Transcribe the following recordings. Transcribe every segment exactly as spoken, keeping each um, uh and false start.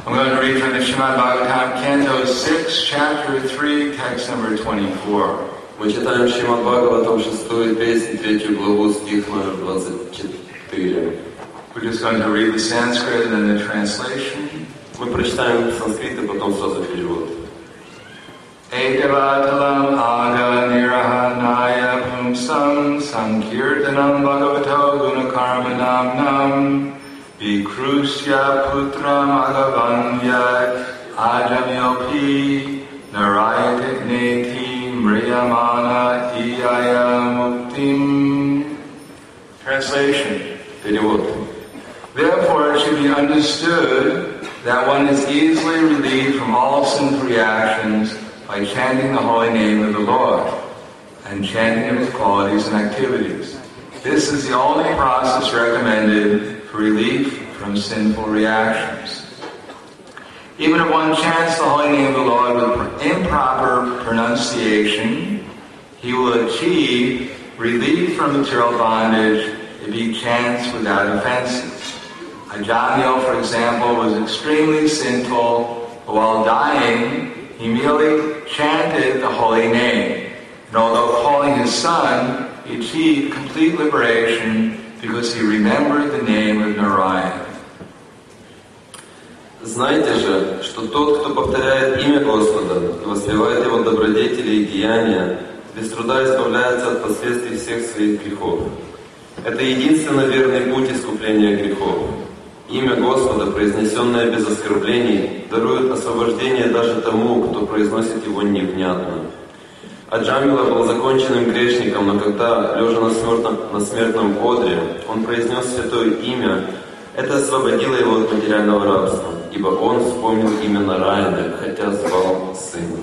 I'm going to read from the Srimad Bhagavatam, Canto six, Chapter three, text number twenty-four. Мы читаем Шримад Бхагаватам шестую песню, третью главу, стих номер двадцать четыре. We're just going to read the Sanskrit and then the translation. Мы прочитаем санскрит и потом сразу перевод. Etavatalam aga nirahanaya pumsam sankirtanam bhagavato gunakarmanam nam vikrusya putram agavanyat ajamyopi narayatik neti mriyamana iyaya muktim. Translation. Перевод. Therefore, it should be understood that one is easily relieved from all sinful reactions by chanting the holy name of the Lord and chanting of His qualities and activities. This is the only process recommended for relief from sinful reactions. Even if one chants the holy name of the Lord with improper pronunciation, he will achieve relief from material bondage if he chants without offenses. Ajamil, for example, was extremely sinful, but while dying, he merely chanted the holy name. And although calling his son, he achieved complete liberation because he remembered the name of Narayan. Знайте же, что тот, кто повторяет имя Господа и воспевает Его добродетели и деяния, без труда избавляется от последствий всех своих грехов. Это единственно верный путь искупления грехов. Имя Господа, произнесенное без оскорблений, дарует освобождение даже тому, кто произносит его невнятно. Аджамила был законченным грешником, но когда, лежа на смертном, на смертном одре, он произнес святое имя, это освободило его от материального рабства, ибо он вспомнил имя Нараяна, хотя звал сына.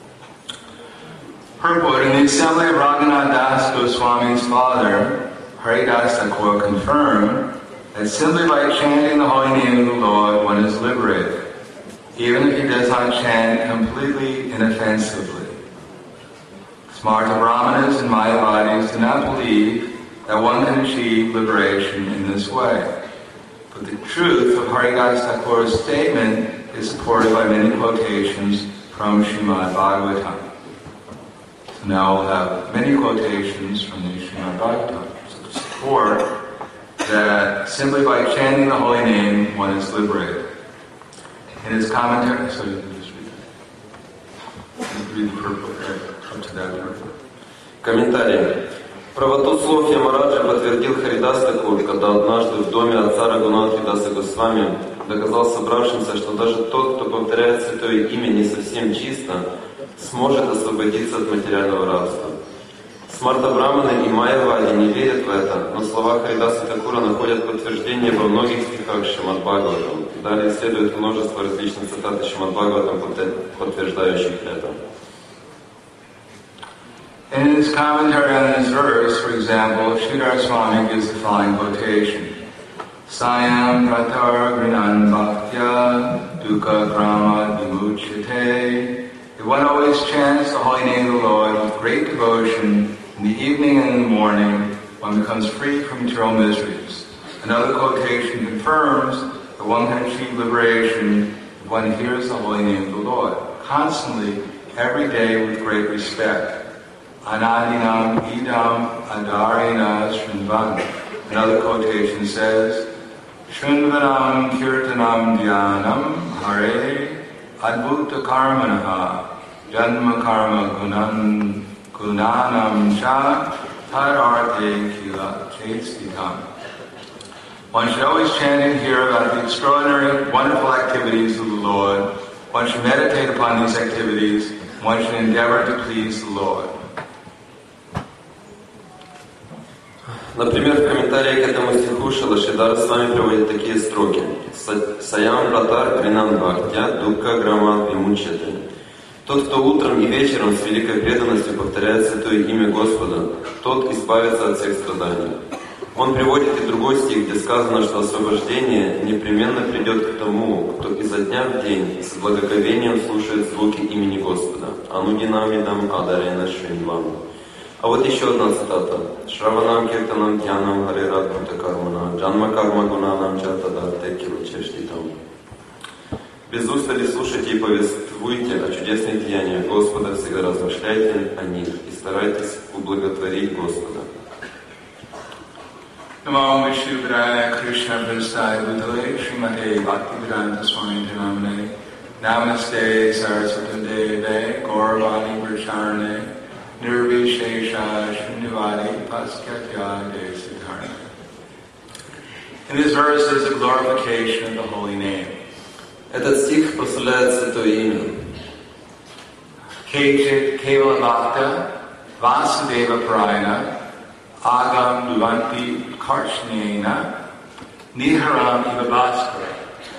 Purport: in the assembly of Raghunath Das Goswami's father, Haridas Thakur, confirmed that simply by chanting the holy name of the Lord, one is liberated, even if he does not chant completely inoffensively. Smarta Brahmanas and Mayavadis do not believe that one can achieve liberation in this way. But the truth of Haridas Thakur's statement is supported by many quotations from Srimad Bhagavatam. So now we'll have many quotations from the Srimad Bhagavatam to support that simply by chanting the holy name, one is liberated. In his commentary, so you can just read that. Read the purport right up to that purport. Комментарий. Правоту слов Ямараджа подтвердил Харидас Такур, когда однажды в доме отца Рагунатха Даса Госвами доказал собравшимся, что даже тот, кто повторяет святое имя не совсем чисто, сможет освободиться от материального рабства. Смарта Браманы и Майявади не верят в это, но слова Харидаса Такура находят подтверждение во многих стихах Шримад Бхагаватам. Далее следует множество различных цитат из Шримад Бхагаватам, подтверждающих это. In his commentary on this verse, for example, Sridhar Swami gives the following quotation: Sayam pratar grinan bhaktya dukkha krama vimuchyate. If one always chants the holy name of the Lord with great devotion, in the evening and in the morning, one becomes free from material miseries. Another quotation confirms that one can achieve liberation if one hears the holy name of the Lord, constantly, every day with great respect. Anandinam idam adarina shrinvan. Another quotation says, Shrinvanam kirtanam dhyanam hare adbhuta karmanaha janma karma gunan gunanam cha tararte kila chestitam. One should always chant and hear about the extraordinary, wonderful activities of the Lord. One should meditate upon these activities. One should endeavor to please the Lord. Например, в комментарии к этому стиху Шилашидар с вами приводит такие строки. Саям пратар кринан бхактя дукка грама вимуччате. Тот, кто утром и вечером с великой преданностью повторяет святое имя Господа, тот избавится от всех страданий. Он приводит и другой стих, где сказано, что освобождение непременно придет к тому, кто изо дня в день с благоговением слушает звуки имени Господа. Анудинамидам адарена шринвам. А вот еще одна цитата. Шраванам киртанам дьянам харират бхута кармана джанма карма гунанам чатадарте килачештитам. Без устали слушайте и повествуйте о чудесных деяниях Господа, всегда размышляйте о них и старайтесь ублаготворить Господа. Namo Vishnupadaya Krishna Prasthaya Bhutale Srimate Bhaktivedanta Swami Namane Namaste Saraswati Deve Gauravani Pracharane Nirvishesha Shunyavadi Paskatya De Siddharna. In this verse is a glorification of the holy name. Этот стих прославляет Святое имя. Kejit Kevala Bhakta Vasudeva Parayana Agam Duvanti Karchnena Niharam Ivabhaskara.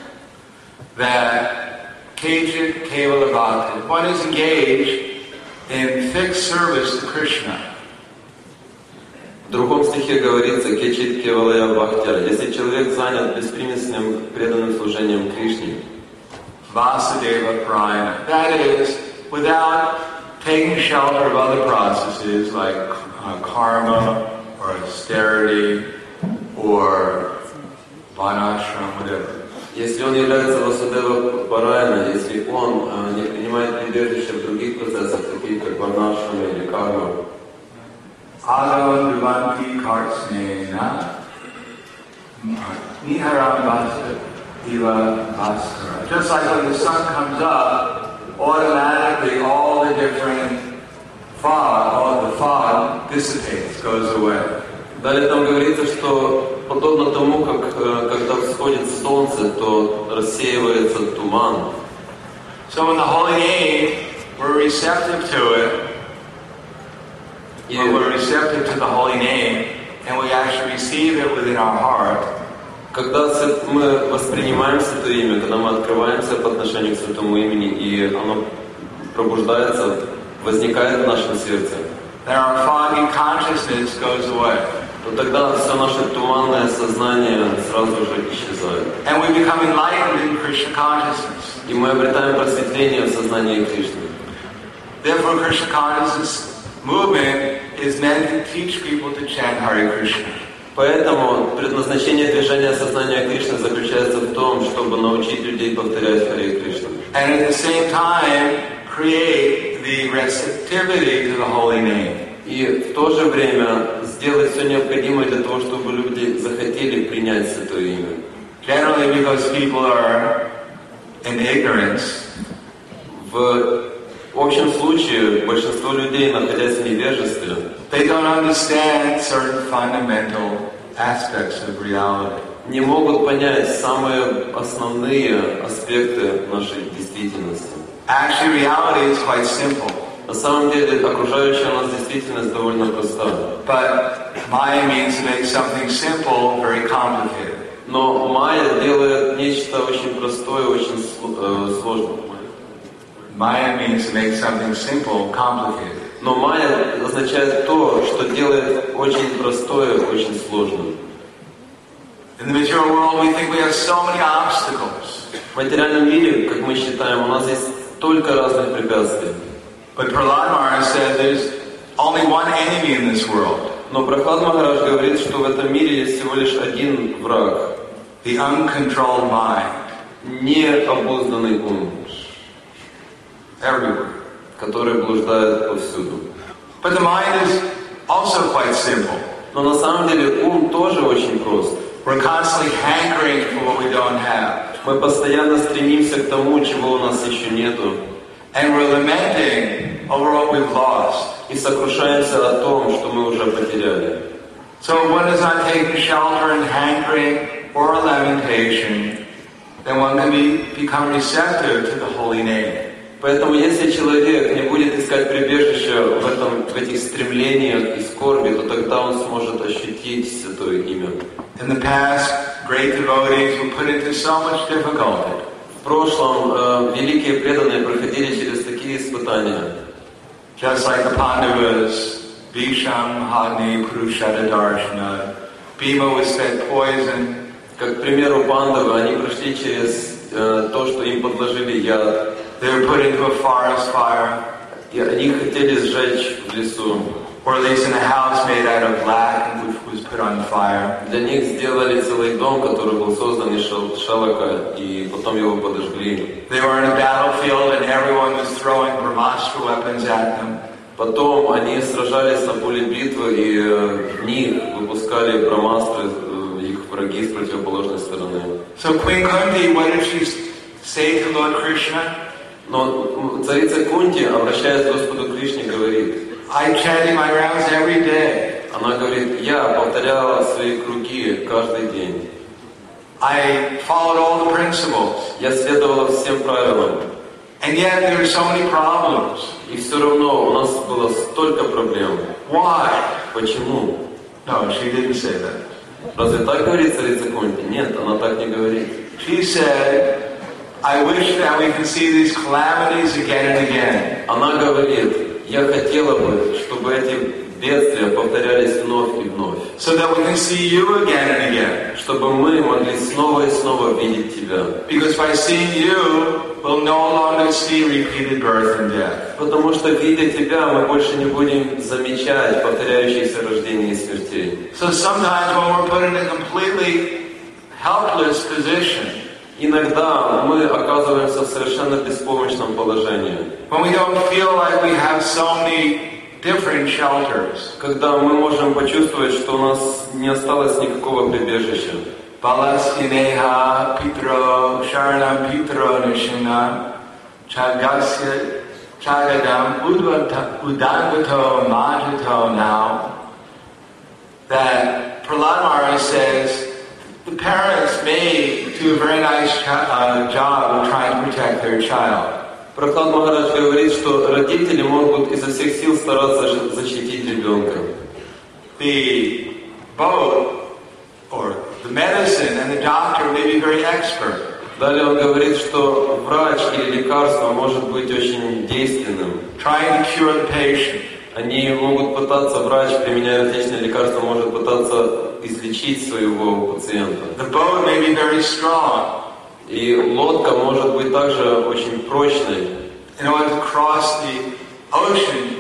That Kejit Kevala Bhakta, one is engaged in fixed service to Krishna. В другом стихе говорится «Кечит кевалая бхактя», если человек занят беспримесным преданным служением Кришне. Vasudeva Parayana. That is, without taking shelter of other processes like uh, karma or austerity or vanashram, whatever. Если он является Васудева Параяна, если он э, не принимает прибежище в других процессах, таких как варнашрама или карма, Agam Duvanti Kartsnena Niharam Vasudeva Bhaskara. Just like when the sun comes up, automatically all the different fog, all the fog dissipates, goes away. Далее там говорится, что подобно тому, как э, когда всходит солнце, то рассеивается туман. So in the holy name, we're receptive to it. When we're receptive to the holy name, and we actually receive it within our heart. Когда мы воспринимаем Святое имя, когда мы открываемся по отношению к Святому имени, и оно пробуждается, возникает в нашем сердце, then our foggy consciousness goes away. То тогда все наше туманное сознание сразу же исчезает. And we become enlightened in Krishna consciousness. И мы обретаем просветление в сознании Кришны. Therefore, Krishna consciousness movement is meant to teach people to chant Hare Krishna. Поэтому предназначение движения сознания Кришны заключается в том, чтобы научить людей повторять Харе Кришна. And at the same time, create the receptivity to the holy name. И в то же время сделать все необходимое для того, чтобы люди захотели принять Святое имя. Generally, because people are in ignorance. В В общем случае, большинство людей, находясь в невежестве, they don't understand certain fundamental aspects of reality. Не могут понять самые основные аспекты нашей действительности. Actually, reality is quite simple. На самом деле, окружающая нас действительность довольно проста. But Maya means to make something simple very complicated. Но майя делает нечто очень простое, очень сложное. Maya means to make something simple complicated. Но майя означает то, что делает очень простое, очень сложным. In the material world, we think we have so many obstacles. В материальном мире, как мы считаем, у нас есть столько разных препятствий. But Prahlad Maharaj said there's only one enemy in this world. Но Прахлад Махарадж говорит, что в этом мире есть всего лишь один враг. The uncontrolled mind. Необузданный ум. Everywhere. Который блуждает повсюду. But the mind is also quite simple. Но на самом деле ум тоже очень прост. We're constantly hankering for what we don't have. Мы постоянно стремимся к тому, чего у нас еще нету. And we're lamenting over what we've lost. И сокрушаемся о том, что мы уже потеряли. So if one is not taking shelter in hankering or lamentation, then one can be, become receptive to the holy name. Поэтому если человек не будет искать прибежище в, этом, в этих стремлениях и скорби, то тогда он сможет ощутить Святое имя. In the past, great devotees were put into so much difficulty. В прошлом э, великие преданные проходили через такие испытания. Just like the Pandavas, Bhisham, Agni, Kurukshetra, Darshana, Bhima was fed poison. Как, к примеру, пандавы, они прошли через э, то, что им подложили яд. They were put into a forest fire. И они хотели сжечь в лесу. or at least in a house made out of black and which was put on fire. Для них сделали целый дом, который был создан из шел- шелка, и потом его подожгли. They were in a battlefield and everyone was throwing Brahmastra weapons at them. Потом они сражались на поле битвы, и э, в них выпускали брамастры, э, их враги с противоположной стороны. So Queen Kunti, what did she say to Lord Krishna? Но царица Кунти, обращаясь к Господу Кришне, говорит, I chanted my rounds every day. она говорит, я повторяла свои круги каждый день. I followed all the principles. Я следовала всем правилам. And yet there are so many problems. И все равно у нас было столько проблем. Why? Почему? No, she didn't say that. Разве так говорит царица Кунти? Нет, она так не говорит. She said, I wish that we could see these calamities again and again. Она говорит, я хотела бы, чтобы эти бедствия повторялись вновь и вновь. So that we can see you again and again. Чтобы мы могли снова и снова видеть Тебя. Because by seeing you, we'll no longer see repeated birth and death. Потому что, видя Тебя, мы больше не будем замечать повторяющиеся рождения и смертей. So sometimes when we're put in a completely helpless position, иногда мы оказываемся в совершенно беспомощном положении. when we don't feel like we have so many different shelters. Когда мы можем почувствовать, что у нас не осталось никакого прибежища. Balaskineha pitro sharanam pitro nishina chagasya chagadam udangvato majito now. That Prahlad Maharaj says the parents may do a very nice uh, job of trying to protect their child. Прохлад Махарадж говорит, что родители могут изо всех сил стараться защитить ребенка. The boat or the medicine and the doctor may be very expert. Далее он говорит, что врач или лекарство может быть очень действенным. Trying to cure the patient. Они могут пытаться, врач, применяя различные лекарства, может пытаться излечить своего пациента. The boat may be very strong. И лодка может быть также очень прочной. In order to cross the ocean,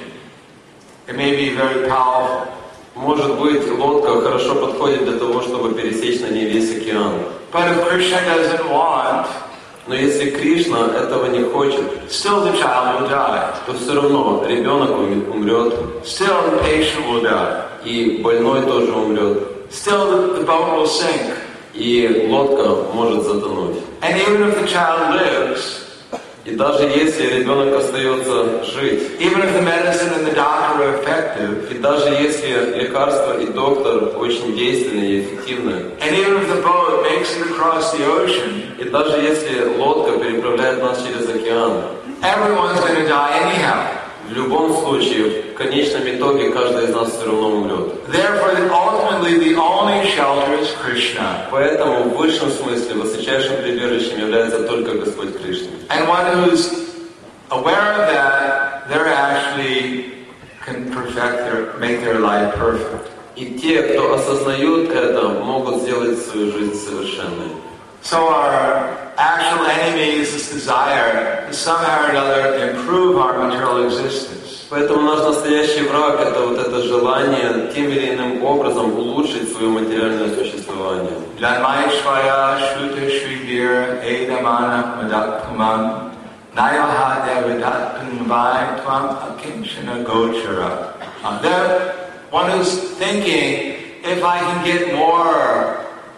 it may be very powerful. Может быть, лодка хорошо подходит для того, чтобы пересечь на ней весь океан. But if Krishna doesn't want, но если Кришна этого не хочет, still the child will die. то все равно ребенок умрет. Still the patient will die. И больной тоже умрет. Still the boat will sink. И лодка может затонуть. And even if the child lives, и даже если ребенок остается жить, even if the medicine and the doctor are effective, и даже если лекарство и доктор очень действенны и эффективны, and even if the boat makes it across the ocean, и даже если лодка переправляет нас через океан, everyone's going to die anyhow. В любом случае, в конечном итоге, каждый из нас все равно умрет. Therefore, ultimately, the only shelter is Krishna. Поэтому в высшем смысле высочайшим прибежищем является только Господь Кришна. And one who's aware of that, they're actually can perfect their, make their life perfect. И те, кто осознают это, могут сделать свою жизнь совершенной. So our actual enemy is this desire to somehow or another improve our material existence. Поэтому наш настоящий враг – это вот это желание тем или иным образом улучшить свое материальное существование. Janmaishvaya Shruta Shrivir Edamana Madakpumam Nayaha Devadatpunvai Tvam Akinshana Gochara. Then one who's thinking, if I can get more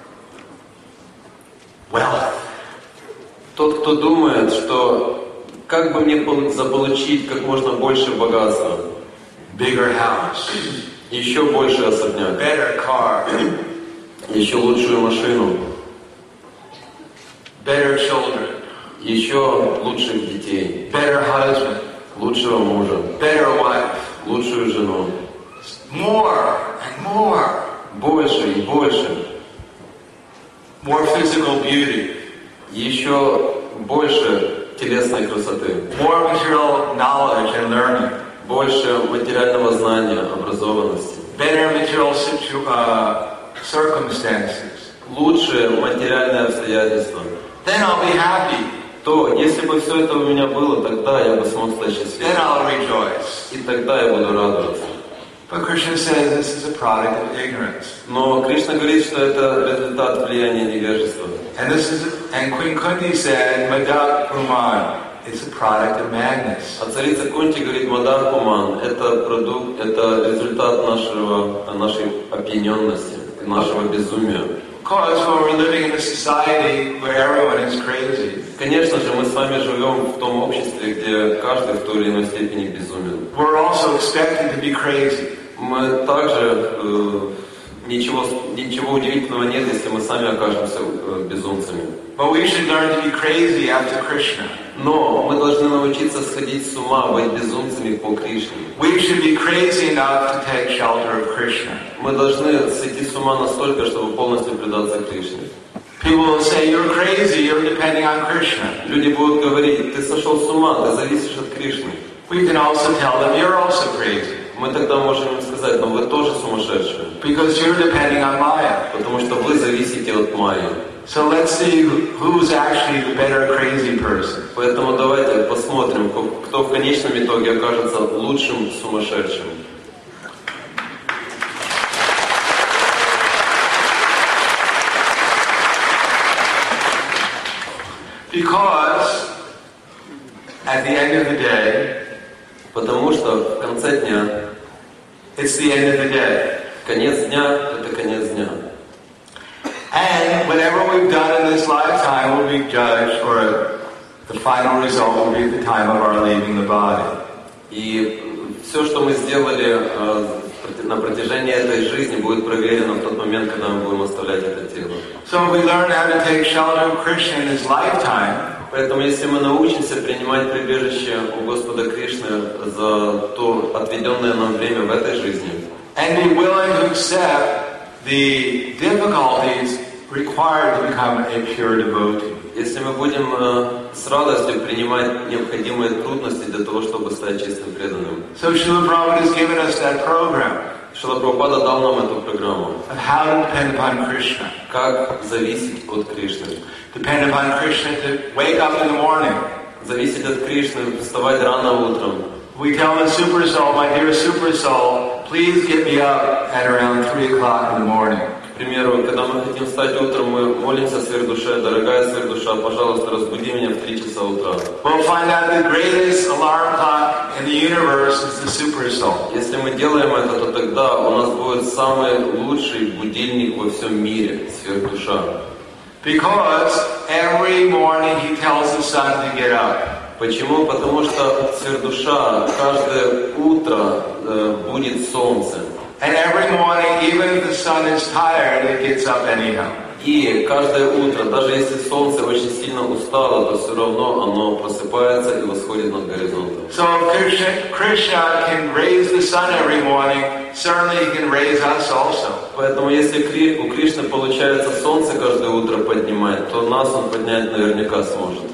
wealth. Тот, кто думает, что как бы мне заполучить как можно больше богатства, bigger house, еще больше особняк, better car, еще лучшую машину, better children, еще лучших детей, better husband, лучшего мужа, better wife, лучшую жену, more and more, больше и больше. More physical beauty. Еще больше телесной красоты. More material knowledge and learning. Больше материального знания, образованности. Better material situ- uh, circumstances. Лучшие материальные обстоятельства. Then I'll be happy. То, если бы все это у меня было, тогда я бы смог стать счастливым. Then I'll rejoice. И тогда я буду радоваться. But Krishna says this is a product of ignorance. Но Кришна говорит, что это результат влияния невежества. And this is, and Queen Kunti said, Madak Puman, it's a product of madness. А царица Кунти говорит, Мадар Пуман, это продукт, это результат нашего, нашей опьяненности, нашего безумия. Because when we're living in a society where everyone is crazy, Конечно же, мы с вами живем в том обществе, где каждый в той или иной степени безумен. we're also expected to be crazy. Мы также э, ничего, ничего удивительного нет, если мы сами окажемся э, безумцами. But we should learn to be crazy after Krishna. Но мы должны научиться сходить с ума, быть безумцами по Кришне. We should be crazy enough to take shelter of Krishna. Мы должны сойти с ума настолько, чтобы полностью предаться Кришне. People will say, you're crazy, you're depending on Krishna. Люди будут говорить, ты сошел с ума, ты зависишь от Кришны. We can also tell them, you're also crazy. Мы тогда можем им сказать, но вы тоже сумасшедшие, Because you're depending on Maya. потому что вы зависите от Майи. So let's see who's actually the better crazy person. Поэтому давайте посмотрим, кто в конечном итоге окажется лучшим сумасшедшим. Because at the end of the day, Потому что в конце дня, it's the end of the day. конец дня – это конец дня. And whatever we've done in this lifetime will be judged, or the final result will be at the time of our leaving the body. И все, что мы сделали э, на протяжении этой жизни, будет проверено в тот момент, когда мы будем оставлять это тело. So if we learn how to take shelter of Krishna in this lifetime, Поэтому, если мы научимся принимать прибежище у Господа Кришны за то отведенное нам время в этой жизни, and be willing to accept the difficulties required to become a pure devotee, если мы будем э, с радостью принимать необходимые трудности для того, чтобы стать чистым преданным. so Srila Prabhupada has given us that program Шрила Прабхупада дал нам эту программу. of how to depend upon Krishna. Как зависеть от Кришны. Depend upon Krishna to wake up in the morning. Зависеть от Кришны, вставать рано утром. We tell the super soul, my dear super soul, please get me up at around three o'clock in the morning. К примеру, когда мы хотим встать утром, мы молимся сверхдуше, дорогая сверхдуша, пожалуйста, разбуди меня в три часа утра. We'll find out the greatest alarm clock in the universe is the super soul. Если мы делаем это, то тогда у нас будет самый лучший будильник во всем мире, сверхдуша. Because every morning he tells the sun to get up. Почему? Потому что сверхдуша каждое утро э, будет солнце. And every morning, even if the sun is tired, it gets up anyhow. И каждое утро, даже если солнце очень сильно устало, то все равно оно просыпается и восходит над горизонтом. So if Krishna, Krishna can raise the sun every morning, certainly he can raise us also. Поэтому если Кри- у Кришны получается солнце каждое утро поднимать, то нас он поднять наверняка сможет.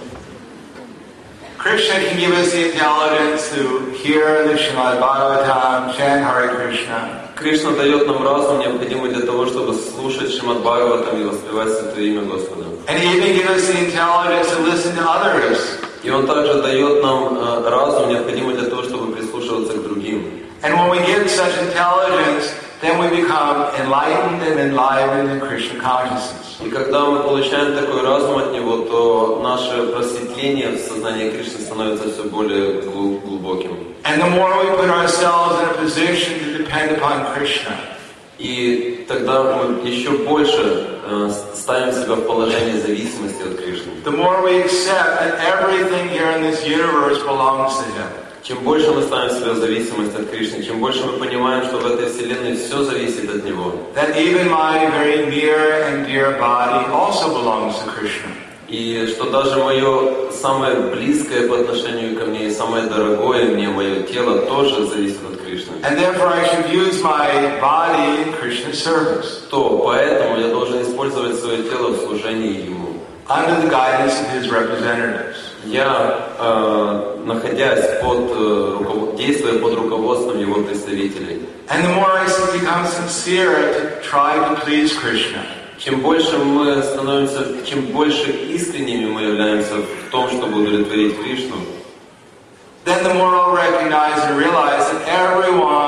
Krishna can give us the intelligence to hear the Srimad Bhagavatam, chant Hare Krishna. Кришна дает нам разум, необходимый для того, чтобы слушать Шримад Бхагаватам и воспевать Святое имя Господа. And he even gives us the intelligence to listen to others. И Он также дает нам э, разум, необходимый для того, чтобы прислушиваться к другим. And when we get such intelligence, then we become enlightened and enlivened in Krishna consciousness. И когда мы получаем такой разум от Него, то наше просветление в сознании Кришны становится все более глу- глубоким. And the more we put ourselves in a position to depend upon Krishna, И тогда мы еще больше э, ставим себя в положение зависимости от Кришны. the more we accept that everything here in this universe belongs to Him. Чем больше мы ставим себя в зависимость от Кришны, чем больше мы понимаем, что в этой вселенной все зависит от Него. That even my very near and dear body also belongs to Krishna. И что даже мое самое близкое по отношению ко мне и самое дорогое мне, мое тело, тоже зависит от Кришны. And therefore I should use my body in Krishna's service, То поэтому я должен использовать свое тело в служении Ему. under the guidance of His representatives. Я, э, находясь под, э, руков... действуя под руководством Его представителей, And the more I become sincere to try to please Krishna, чем больше мы становимся, чем больше искренними мы являемся в том, чтобы удовлетворить Кришну, then the more I'll recognize and realize that everyone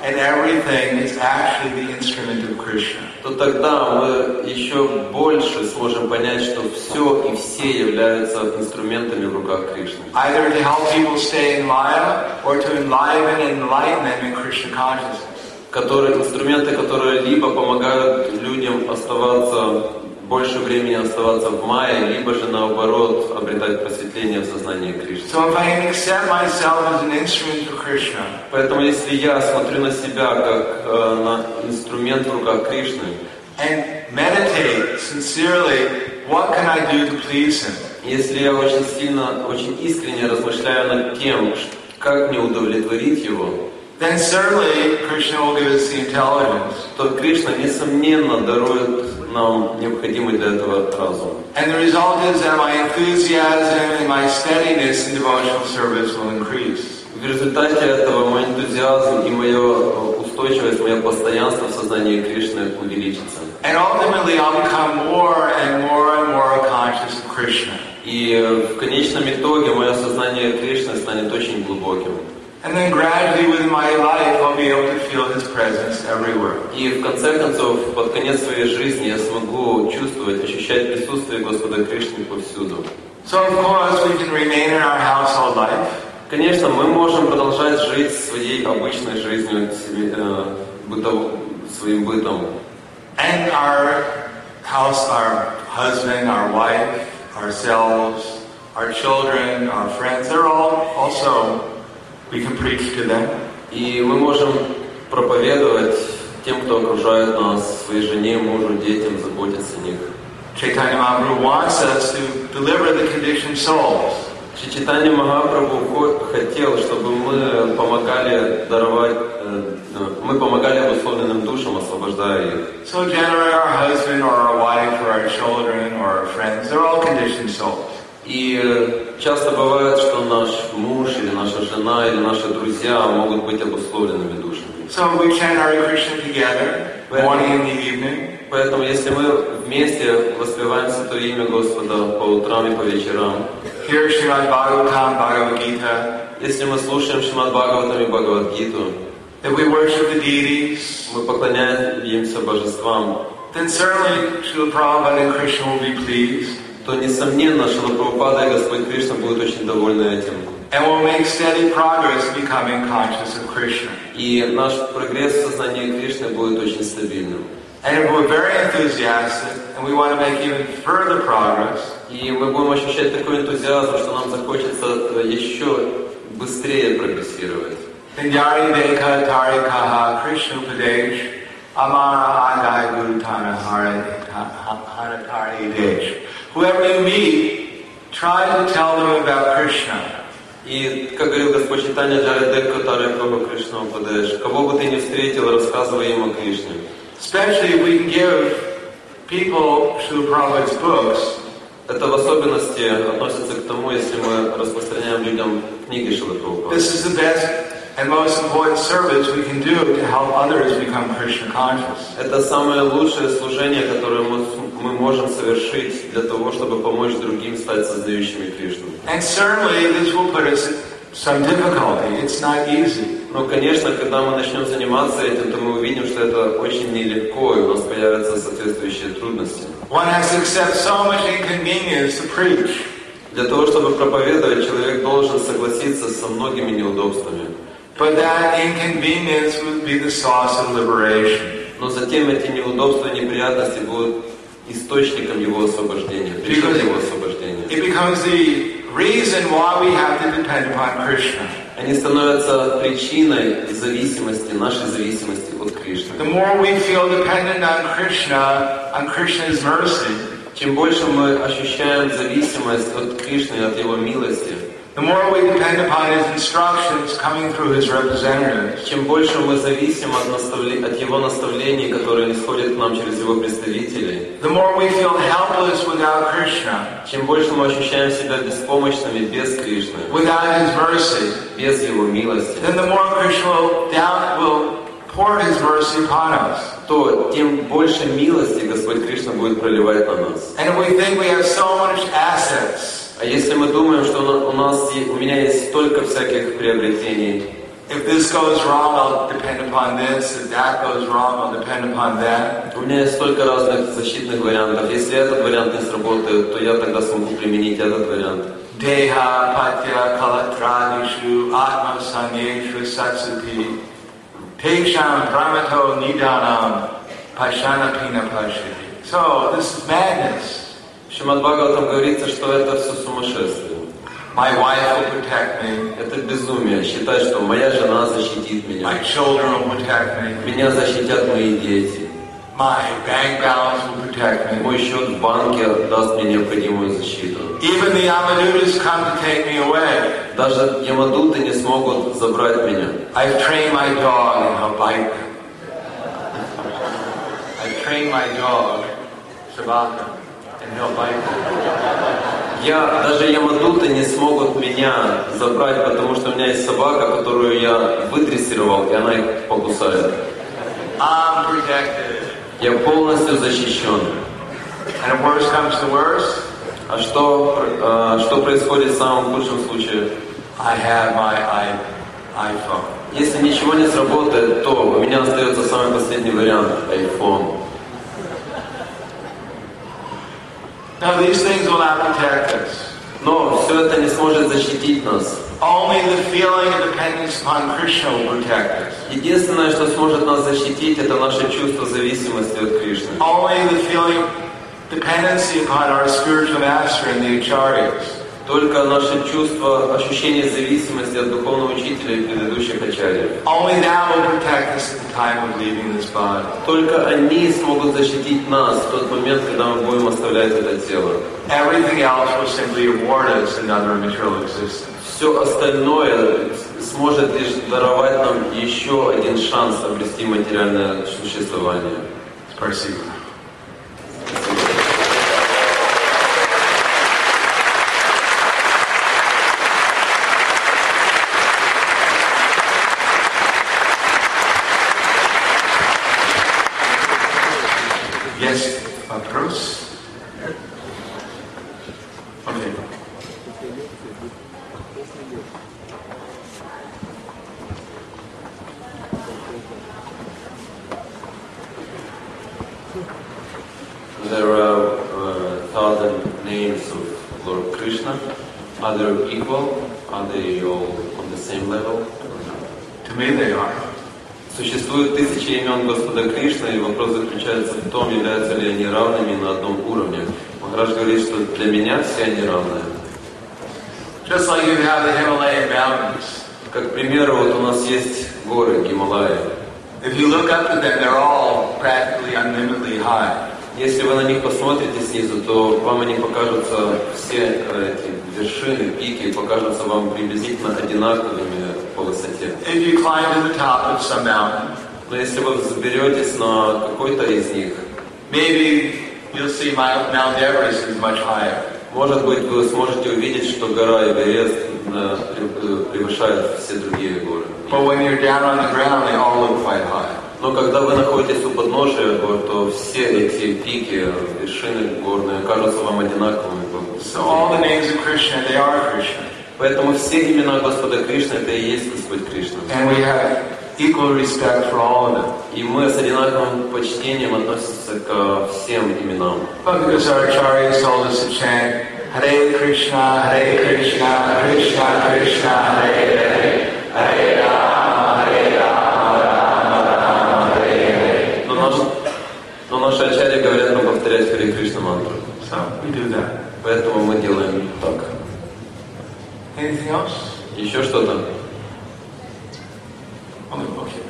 and everything is actually the instrument of Krishna. то тогда мы еще больше сможем понять, что все и все являются инструментами в руках Кришны. Either to help people stay in Maya or to enliven and enlighten them in Krishna consciousness. Которые, инструменты, которые либо помогают людям оставаться, больше времени оставаться в майе, либо же наоборот обретать просветление в сознании Кришны. So if I can accept myself as an instrument for Krishna, Поэтому если я смотрю на себя как э, на инструмент в руках Кришны, and meditate sincerely, what can I do to please Him? если я очень сильно, очень искренне размышляю над тем, как мне удовлетворить Его, then certainly Krishna will give us the intelligence. то Кришна, несомненно, дарует нам необходимый для этого разум. And the result is that my enthusiasm and my steadiness in devotional service will increase. В результате этого мой энтузиазм и моя устойчивость, мое постоянство в сознании Кришны увеличится. And ultimately I'll become more and more and more conscious of Krishna. И в конечном итоге мое сознание Кришны станет очень глубоким. And then gradually within my life I'll be able to feel His presence everywhere. И в конце концов, под конец своей жизни я смогу чувствовать, ощущать присутствие Господа Кришны повсюду. So of course we can remain in our household life. Конечно, мы можем продолжать жить своей обычной жизнью, э, бытов, своим бытом. And our house, our husband, our wife, ourselves, our children, our friends, they're all also, we can preach to them. И мы можем проповедовать тем, кто окружает нас, своей жене, мужу, детям, заботиться о них. Chaitanya Mahaprabhu wants us to deliver the conditioned souls. Чайтанья Махапрабху хотел, чтобы мы помогали даровать, мы помогали обусловленным душам, освобождая их. So generally our husband or our wife or our children or our friends, they're all conditioned souls. И часто бывает, что наш муж или наша жена или наши друзья могут быть обусловленными душами. So we chant Hare Krishna together, morning and the evening. Поэтому если мы вместе воспеваем Святое имя Господа по утрам и по вечерам, Hear Srimad Bhagavatam, Bhagavad Gita. если мы слушаем Шримад Бхагаватам и Бхагавад-гиту, If we worship the deities, мы поклоняемся божествам, then certainly Srila Prabhupada and Krishna will be pleased. то, несомненно, Шрила Прабхупада и Господь Кришна будут очень довольны этим. And we'll make steady progress becoming conscious of Krishna. И наш прогресс в сознании Кришны будет очень стабильным. And if we're very enthusiastic and we want to make even further progress, И мы будем ощущать такой энтузиазм, что нам захочется еще быстрее прогрессировать. then Yari Deka Tari Kaha Krishna Upadesh Amara Adai Guru Tana Haratari Desh. Whoever you meet, try to tell them about Krishna. И, как говорил Господь Чайтанья, Джарадека Таре Прабху Кришна Упадеш, кого бы ты ни встретил, рассказывай им о Кришне. Especially if we can give people Srila Prabhupada's books. Это в особенности относится к тому, если мы распространяем людям книги Шрилы Прабхупады. This is the best and most important service we can do to help others become Krishna conscious. Это самое лучшее служение, которое мы, мы можем совершить для того, чтобы помочь другим стать сознающими Кришну. And certainly this will put us in some difficulty. It's not easy. Но, конечно, когда мы начнем заниматься этим, то мы увидим, что это очень нелегко, и у нас появятся соответствующие трудности. One has to accept so much inconvenience to preach. Для того, чтобы проповедовать, человек должен согласиться со многими неудобствами. But that inconvenience would be the source of liberation. Но затем эти неудобства и неприятности будут источником его освобождения, причиной его освобождения. It becomes the reason why we have to depend upon Krishna. Они становятся причиной зависимости, нашей зависимости от Кришны. The more we feel dependent on Krishna, on Krishna's mercy, Чем больше мы ощущаем зависимость от Кришны, от Его милости, the more we depend upon His instructions coming through His representatives, чем больше мы зависим от, наставле... от Его наставлений, которые исходят к нам через Его представителей, the more we feel helpless without Krishna, чем больше мы ощущаем себя беспомощными без Кришны, without His mercy, без Его милости, then the more Krishna will, down, will pour His mercy upon us. то тем больше милости Господь Кришна будет проливать на нас. And if we think we have so much assets, А если мы думаем, что у нас, у меня есть столько всяких приобретений, If this goes wrong, I'll depend upon this. If that goes wrong, I'll depend upon that. У меня есть столько разных защитных вариантов. Если этот вариант не сработает, то я тогда смогу применить этот вариант. Deha patya kalatradishu atma sanyeshu satsati teksham pramato nidanam pashanapina pashati. So, this is madness. В Шримад Бхагаватам говорится, что это все сумасшествие. My wife will protect me. Это безумие. Считать, что моя жена защитит меня. My children will protect me. Меня защитят мои дети. My bank balance will protect me. Мой счет в банке даст мне необходимую защиту. Even the Yamadutas come to take me away. Даже Ямадуты не смогут забрать меня. I've trained my dog and he'll bite them. I've trained my dog, Sabaka, and he'll bite them. Я, даже Ямадуты не смогут меня забрать, потому что у меня есть собака, которую я выдрессировал, и она их покусает. I'm protected. Я полностью защищен. And if worse comes to worse, а что, а, что происходит в самом худшем случае? I have my I, iPhone. Если ничего не сработает, то у меня остается самый последний вариант – iPhone. Now these things will not protect us. Но все это не сможет защитить нас. Only the feeling of dependence upon Krishna will protect us. Единственное, что сможет нас защитить, это наше чувство зависимости от Кришны. Only the feeling of dependency upon our spiritual master and the acharyas. Только наше чувство, ощущение зависимости от духовного учителя и предыдущих ачарьев. Only that will protect us at the time of leaving this body. Только они смогут защитить нас в тот момент, когда мы будем оставлять это тело. Everything else will simply award us another material existence. Все остальное сможет лишь даровать нам еще один шанс обрести материальное существование. Спасибо. Есть вопрос? Окей. There are uh, thousand names of Lord Krishna. Are they equal? Are they all on the same level? To me they are. Существует тысячи имен Господа Кришны, и вопрос заключается в том, являются ли они равными на одном уровне. Махарадж говорит, что для меня все они равны. Just like you have the Himalayan mountains. Как пример, вот у нас есть горы Гималаи. If you look up to them, they're all practically unlimitedly high. Если вы на них посмотрите снизу, то вам они покажутся, все эти вершины, пики, покажутся вам приблизительно одинаковыми по высоте. If you climb to the top of some mountain, но если вы заберетесь на какой-то из них, maybe you'll see Mount Everest is much higher. Может быть, вы сможете увидеть, что гора Эверест превышает все другие горы. But when you're down on the ground, they all look quite high. Но когда вы находитесь у подножия гор, то все эти пики, вершины горные кажутся вам одинаковыми. So all the names of Krishna, they are Krishna. Поэтому все имена Господа Кришны — это и есть Господь Кришна. And we have equal respect for all of them. И мы с одинаковым почтением относимся ко всем именам. But because our acharyas told us to chant Hare Krishna, Hare Krishna, Krishna Krishna, Hare Hare, Hare Rama, Hare Rama, Rama Rama, Hare Hare. Но, наш, но наши ачарьи говорят нам повторять Харе Кришна мантру. So we do that. Поэтому мы делаем так. Anything else? Еще что-то? Okay.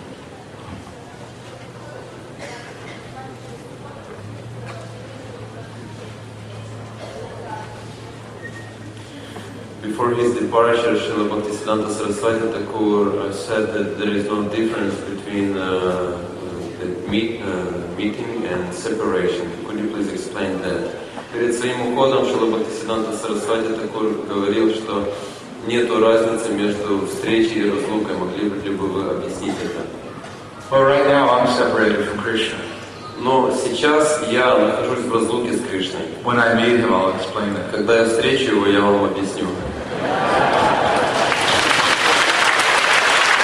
Before his departure, Srila Bhaktisiddhanta Saraswati Thakur said that there is no difference between uh, the meet, uh, meeting and separation. Could you please explain that? Перед своим уходом Шрила Бхактисиддханта Сарасвати Тхакур говорил, что нету разницы между встречей и разлукой. Могли бы ли вы объяснить это? Well, right now I'm separated from Krishna. Но сейчас я нахожусь в разлуке с Кришной. When I meet him, I'll explain that. Когда я встречу его, я вам объясню.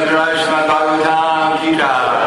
Jai Shrimad Bhagavatam Ki Jai.